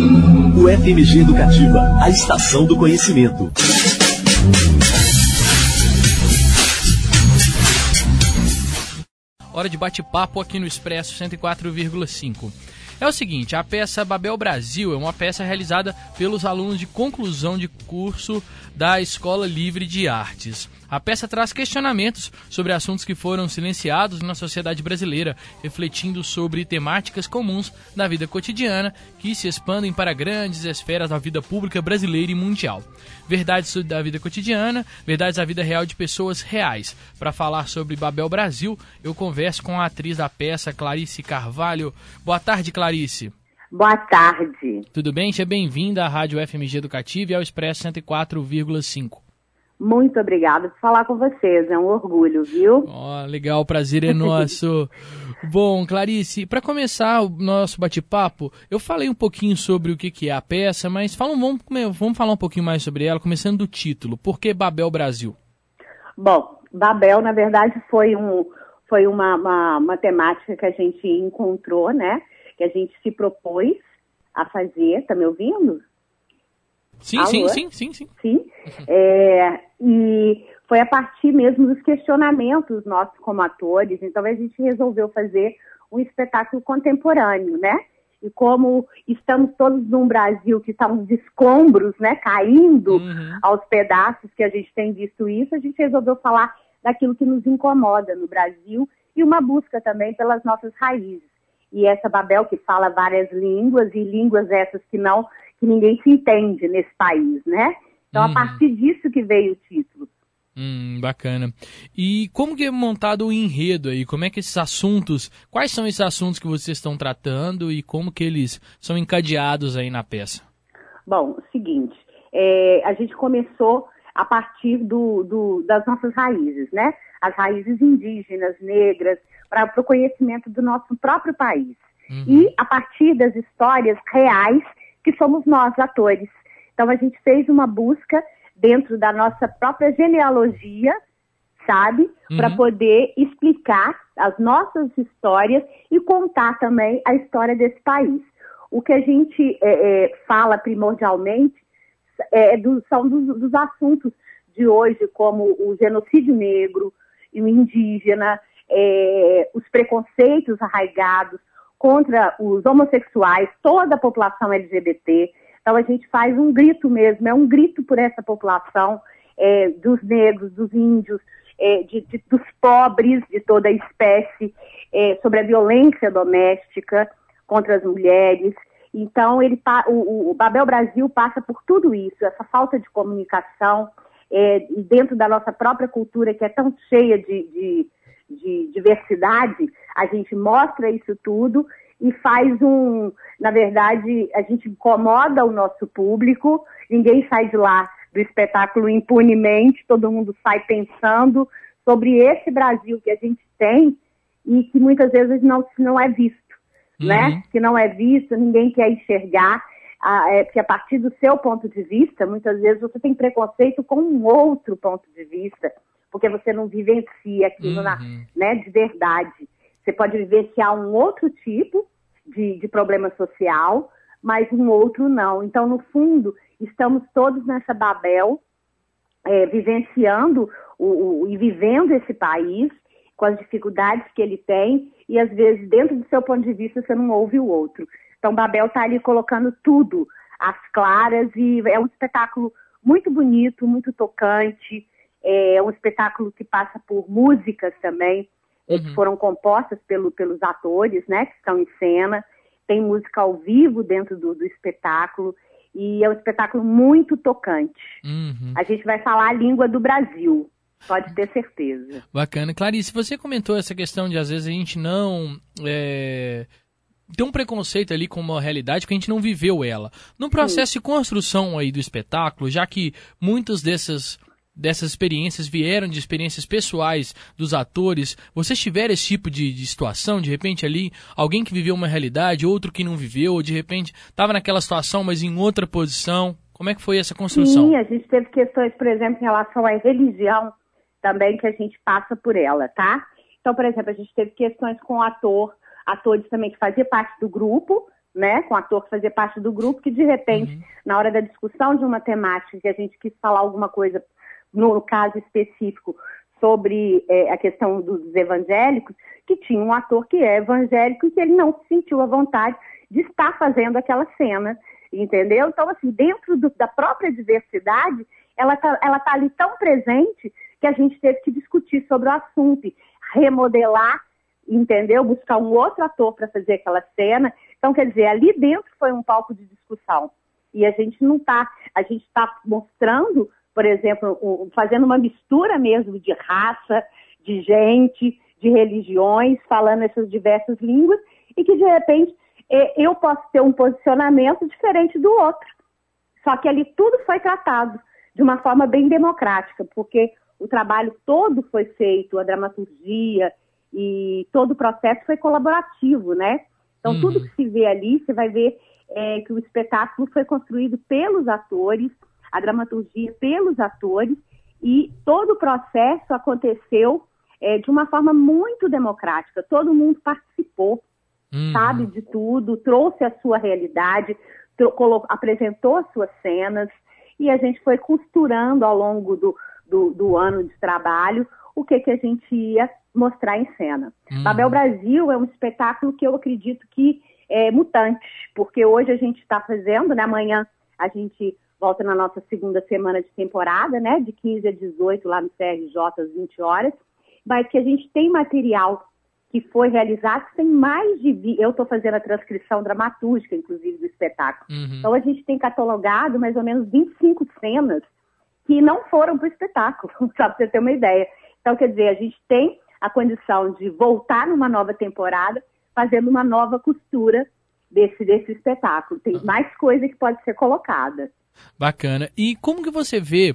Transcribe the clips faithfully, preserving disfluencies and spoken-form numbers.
O F M G Educativa, a estação do conhecimento. Hora de bate-papo aqui no Expresso cento e quatro vírgula cinco. É o seguinte, a peça Babel Brasil é uma peça realizada pelos alunos de conclusão de curso da Escola Livre de Artes. A peça traz questionamentos sobre assuntos que foram silenciados na sociedade brasileira, refletindo sobre temáticas comuns da vida cotidiana que se expandem para grandes esferas da vida pública brasileira e mundial. Verdades da vida cotidiana, verdades da vida real de pessoas reais. Para falar sobre Babel Brasil, eu converso com a atriz da peça, Clarice Carvalho. Boa tarde, Clarice. Boa tarde. Tudo bem? Seja bem-vinda à Rádio F M G Educativa e ao Expresso cento e quatro vírgula cinco. Muito obrigada por falar com vocês, é um orgulho, viu? Ó, oh, legal, o prazer é nosso. Bom, Clarice, para começar o nosso bate-papo, eu falei um pouquinho sobre o que é a peça, mas fala, vamos, vamos falar um pouquinho mais sobre ela, começando do título. Por que Babel Brasil? Bom, Babel, na verdade, foi, um, foi uma, uma, uma temática que a gente encontrou, né? Que a gente se propôs a fazer. Tá me ouvindo? Sim, sim, sim, sim, sim. Sim. É, e foi a partir mesmo dos questionamentos nossos como atores. Então a gente resolveu fazer um espetáculo contemporâneo, né? E como estamos todos num Brasil que está uns escombros, né? Caindo uhum. aos pedaços, que a gente tem visto isso, a gente resolveu falar daquilo que nos incomoda no Brasil e uma busca também pelas nossas raízes. E essa Babel que fala várias línguas, e línguas essas que não... que ninguém se entende nesse país, né? Então, uhum. a partir disso que veio o título. Hum, bacana. E como que é montado o enredo aí? Como é que esses assuntos, quais são esses assuntos que vocês estão tratando e como que eles são encadeados aí na peça? Bom, o seguinte, é, a gente começou a partir do, do, das nossas raízes, né? As raízes indígenas, negras, para o conhecimento do nosso próprio país. Uhum. E a partir das histórias reais que somos nós, atores. Então, a gente fez uma busca dentro da nossa própria genealogia, sabe? Uhum. Para poder explicar as nossas histórias e contar também a história desse país. O que a gente é, é, fala primordialmente é, do, são dos, dos assuntos de hoje, como o genocídio negro e o indígena, é, os preconceitos arraigados contra os homossexuais, toda a população L G B T. Então a gente faz um grito mesmo, é um grito por essa população, é, dos negros, dos índios, é, de, de, dos pobres, de toda a espécie, é, sobre a violência doméstica contra as mulheres. Então ele, o, o Babel Brasil passa por tudo isso, essa falta de comunicação, é, dentro da nossa própria cultura, que é tão cheia de... de de diversidade, a gente mostra isso tudo e faz um, na verdade, a gente incomoda o nosso público, ninguém sai de lá do espetáculo impunemente, todo mundo sai pensando sobre esse Brasil que a gente tem e que muitas vezes não, não é visto, uhum. né? Que não é visto, ninguém quer enxergar, ah, é, porque a partir do seu ponto de vista, muitas vezes você tem preconceito com um outro ponto de vista, porque você não vivencia aquilo uhum. na, né, de verdade. Você pode vivenciar um outro tipo de, de problema social, mas um outro não. Então, no fundo, estamos todos nessa Babel, é, vivenciando o, o, e vivendo esse país, com as dificuldades que ele tem, e às vezes, dentro do seu ponto de vista, você não ouve o outro. Então, Babel está ali colocando tudo às claras, e é um espetáculo muito bonito, muito tocante. É um espetáculo que passa por músicas também, uhum. que foram compostas pelo, pelos atores, né, que estão em cena. Tem música ao vivo dentro do, do espetáculo, e é um espetáculo muito tocante. Uhum. A gente vai falar a língua do Brasil, pode ter certeza. Bacana. Clarice, você comentou essa questão de, às vezes, a gente não... É... tem um preconceito ali com uma realidade que a gente não viveu ela. No processo Sim. de construção aí do espetáculo, já que muitas dessas... dessas experiências vieram de experiências pessoais dos atores, vocês tiveram esse tipo de, de situação, de repente ali, alguém que viveu uma realidade, outro que não viveu, ou de repente estava naquela situação, mas em outra posição? Como é que foi essa construção? Sim, a gente teve questões, por exemplo, em relação à religião também, que a gente passa por ela, tá? Então, por exemplo, a gente teve questões com o ator, atores também que faziam parte do grupo, né, com o ator que fazia parte do grupo, que de repente, uhum. na hora da discussão de uma temática, que a gente quis falar alguma coisa, no caso específico, sobre é, a questão dos evangélicos, que tinha um ator que é evangélico e que ele não se sentiu à vontade de estar fazendo aquela cena, entendeu? Então, assim, dentro do, da própria diversidade, ela tá, ela tá ali tão presente que a gente teve que discutir sobre o assunto, remodelar, entendeu? Buscar um outro ator para fazer aquela cena. Então, quer dizer, ali dentro foi um palco de discussão. E a gente não está, a gente está mostrando, por exemplo, fazendo uma mistura mesmo de raça, de gente, de religiões, falando essas diversas línguas, e que, de repente, eu posso ter um posicionamento diferente do outro. Só que ali tudo foi tratado de uma forma bem democrática, porque o trabalho todo foi feito, a dramaturgia e todo o processo foi colaborativo, né? Então, uhum. tudo que se vê ali, você vai ver é, que o espetáculo foi construído pelos atores, a dramaturgia pelos atores, e todo o processo aconteceu é, de uma forma muito democrática. Todo mundo participou, uhum. sabe, de tudo, trouxe a sua realidade, trocou, apresentou as suas cenas, e a gente foi costurando ao longo do, do, do ano de trabalho o que, que a gente ia mostrar em cena. Uhum. Babel Brasil é um espetáculo que eu acredito que é mutante, porque hoje a gente está fazendo, né, amanhã a gente volta na nossa segunda semana de temporada, né, de quinze a dezoito lá no C R J às vinte horas, mas que a gente tem material que foi realizado, tem mais de... Vi... Eu estou fazendo a transcrição dramatúrgica, inclusive, do espetáculo. Uhum. Então, a gente tem catalogado mais ou menos vinte e cinco cenas que não foram para o espetáculo, só para você ter uma ideia. Então, quer dizer, a gente tem a condição de voltar numa nova temporada, fazendo uma nova costura desse, desse espetáculo. Tem mais coisa que pode ser colocada. Bacana. E como que você vê...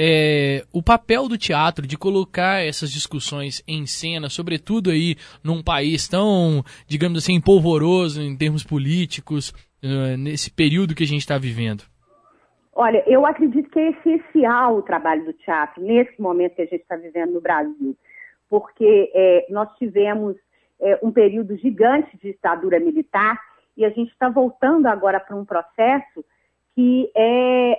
É, o papel do teatro de colocar essas discussões em cena, sobretudo aí num país tão, digamos assim, polvoroso em termos políticos, uh, nesse período que a gente está vivendo? Olha, eu acredito que é essencial o trabalho do teatro nesse momento que a gente está vivendo no Brasil, porque é, nós tivemos é, um período gigante de ditadura militar e a gente está voltando agora para um processo que é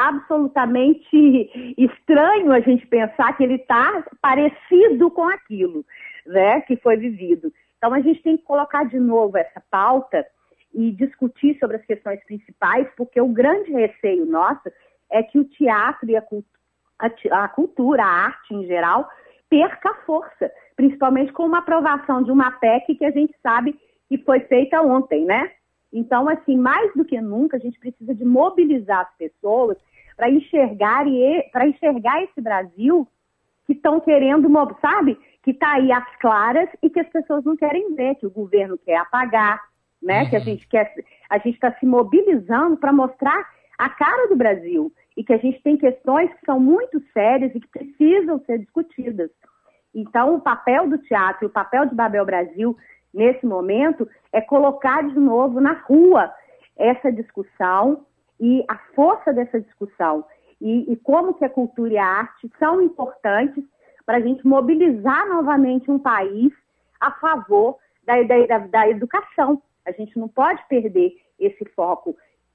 absolutamente estranho a gente pensar que ele está parecido com aquilo, né, que foi vivido. Então, a gente tem que colocar de novo essa pauta e discutir sobre as questões principais, porque o grande receio nosso é que o teatro e a, cult- a, a cultura, a arte em geral, perca força, principalmente com uma aprovação de uma P E C que a gente sabe que foi feita ontem, né? Então, assim, mais do que nunca, a gente precisa de mobilizar as pessoas para enxergar, e, para enxergar esse Brasil que estão querendo, sabe? Que está aí às claras e que as pessoas não querem ver, que o governo quer apagar, né? Uhum. Que a gente quer, a gente está se mobilizando para mostrar a cara do Brasil e que a gente tem questões que são muito sérias e que precisam ser discutidas. Então, o papel do teatro, o papel de Babel Brasil, nesse momento, é colocar de novo na rua essa discussão e a força dessa discussão, e, e como que a cultura e a arte são importantes para a gente mobilizar novamente um país a favor da, da, da educação. A gente não pode perder esse foco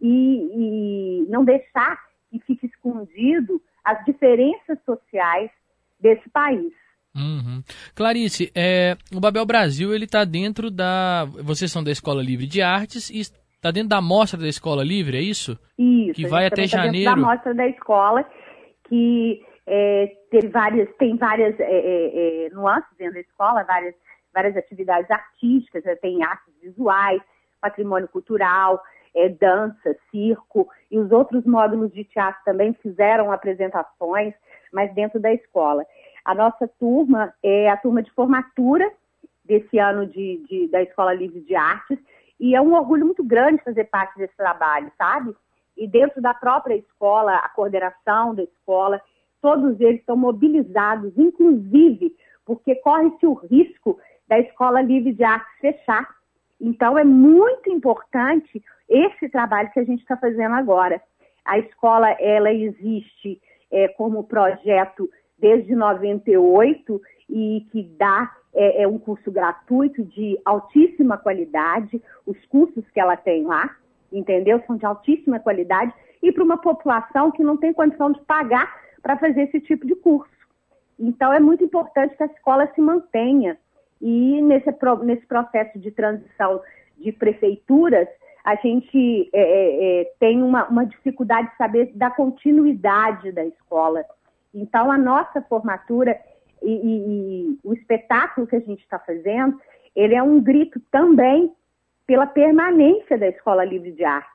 e, e não deixar que fique escondido as diferenças sociais desse país. Uhum. Clarice, é, o Babel Brasil, ele está dentro da... Vocês são da Escola Livre de Artes e está dentro da Mostra da Escola Livre, é isso? Isso. Que vai até tá janeiro. Dentro da Mostra da Escola, que é, tem várias, tem várias é, é, nuances dentro da escola, várias, várias atividades artísticas, tem artes visuais, patrimônio cultural, é, dança, circo, e os outros módulos de teatro também fizeram apresentações, mas dentro da escola. A nossa turma é a turma de formatura desse ano de, de, da Escola Livre de Artes, e é um orgulho muito grande fazer parte desse trabalho, sabe? E dentro da própria escola, a coordenação da escola, todos eles estão mobilizados, inclusive porque corre-se o risco da Escola Livre de Artes fechar. Então, é muito importante esse trabalho que a gente está fazendo agora. A escola, ela existe é, como projeto desde noventa e oito e que dá é, é um curso gratuito de altíssima qualidade, os cursos que ela tem lá, entendeu? São de altíssima qualidade, e para uma população que não tem condição de pagar para fazer esse tipo de curso. Então, é muito importante que a escola se mantenha. E nesse, nesse processo de transição de prefeituras, a gente é, é, tem uma, uma dificuldade de saber da continuidade da escola. Então, a nossa formatura e, e, e o espetáculo que a gente está fazendo, ele é um grito também pela permanência da Escola Livre de Artes.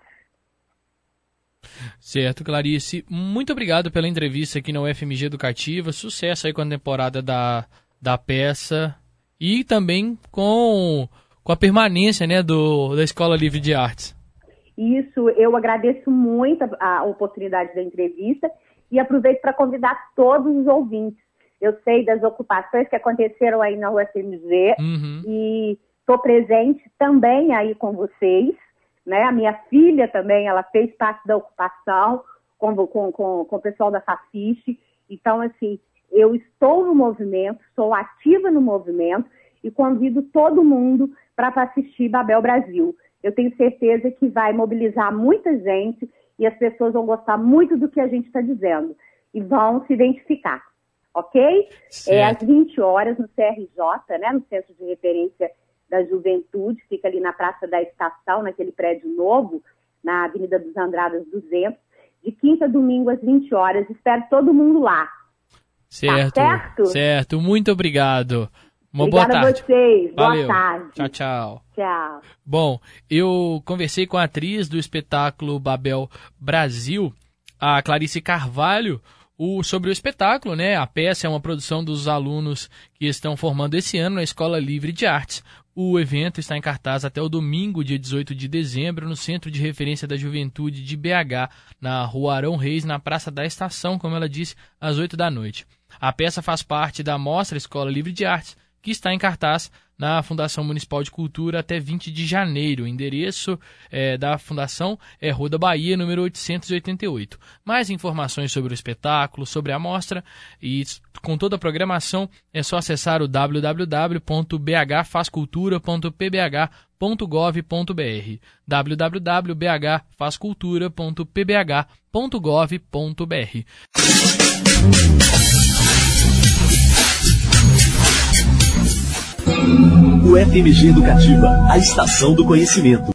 Certo, Clarice. Muito obrigado pela entrevista aqui na U F M G Educativa. Sucesso aí com a temporada da, da peça e também com, com a permanência, né, do, da Escola Livre de Artes. Isso, eu agradeço muito a, a oportunidade da entrevista e aproveito para convidar todos os ouvintes. Eu sei das ocupações que aconteceram aí na U F M G uhum. e estou presente também aí com vocês. Né? A minha filha também, ela fez parte da ocupação com, com, com, com o pessoal da Fafiche. Então, assim, eu estou no movimento, sou ativa no movimento e convido todo mundo para assistir Babel Brasil. Eu tenho certeza que vai mobilizar muita gente e as pessoas vão gostar muito do que a gente está dizendo e vão se identificar, ok? Certo. É às vinte horas no C R J, né, no Centro de Referência da Juventude, fica ali na Praça da Estação, naquele prédio novo, na Avenida dos Andradas duzentos, de quinta a domingo às vinte horas. Espero todo mundo lá. Certo, tá certo? Certo, muito obrigado. Uma Obrigada boa tarde. a vocês, Valeu. Boa tarde. Tchau, tchau. Tchau. Bom, eu conversei com a atriz do espetáculo Babel Brasil, a Clarice Carvalho, O, sobre o espetáculo, né? A peça é uma produção dos alunos que estão formando esse ano na Escola Livre de Artes. O evento está em cartaz até o domingo, dia dezoito de dezembro, no Centro de Referência da Juventude de B H, na Rua Arão Reis, na Praça da Estação, como ela disse, às oito da noite. A peça faz parte da Mostra Escola Livre de Artes, que está em cartaz na Fundação Municipal de Cultura até vinte de janeiro. O endereço é, da Fundação é Rua da Bahia, número oitocentos e oitenta e oito. Mais informações sobre o espetáculo, sobre a mostra e com toda a programação é só acessar o w w w ponto b h faz cultura ponto p b h ponto gov ponto b r w w w ponto b h faz cultura ponto p b h ponto gov ponto b r. U F M G Educativa, a estação do conhecimento.